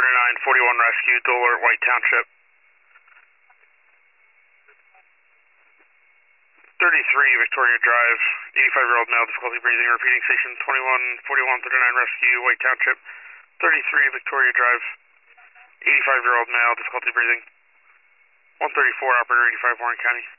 3941 Rescue, Dolart, White Township. 33 Victoria Drive, 85-year-old male, difficulty breathing, repeating station 2141 39 Rescue, White Township. 33 Victoria Drive, 85-year-old male, difficulty breathing. 134, operator 85, Warren County.